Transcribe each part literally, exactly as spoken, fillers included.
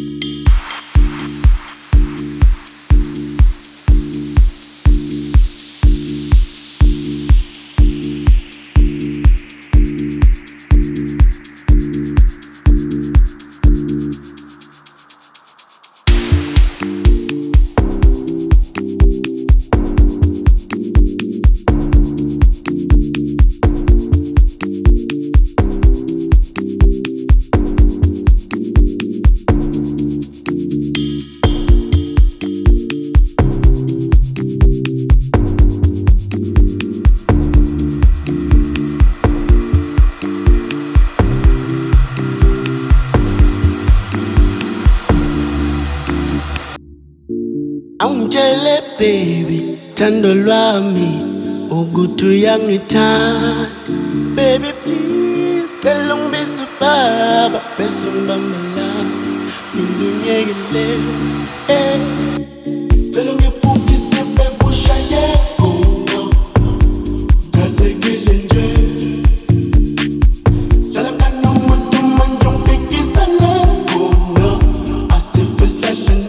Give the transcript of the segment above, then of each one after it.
Ungitshele baby, thando lwami ukuthi uyangithanda. Baby please, cela ungibise ubaba bese ungibambela phinde ungiyekele. Eh, cela ungifundise baby ushaye khona ngazekile nje. Hlala mngani nomuntu manje ungibhekisela khona asife silahlane.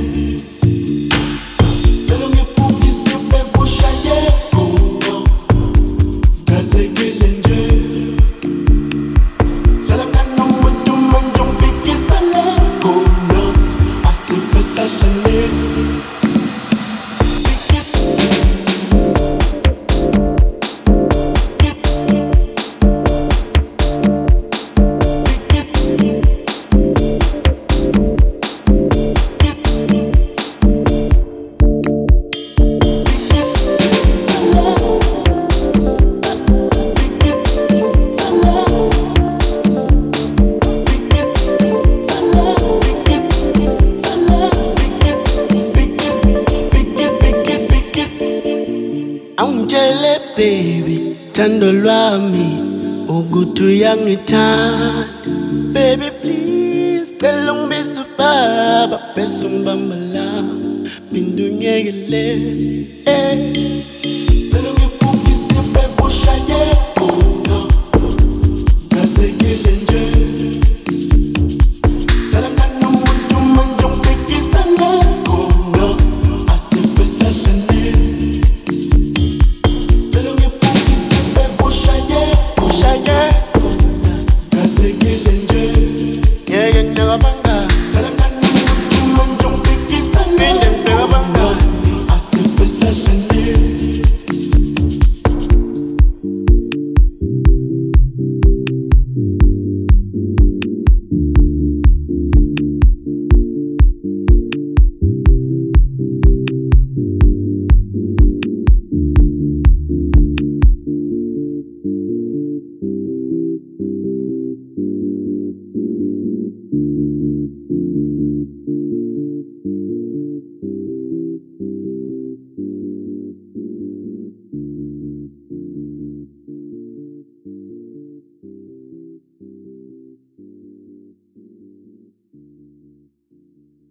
Ungitshele baby, thando lwami ukuthi uyangithanda. Baby please, cela ungibise ubaba bese ungibambela phinde ungiyekele. Eh, cela ungifundise baby ushaye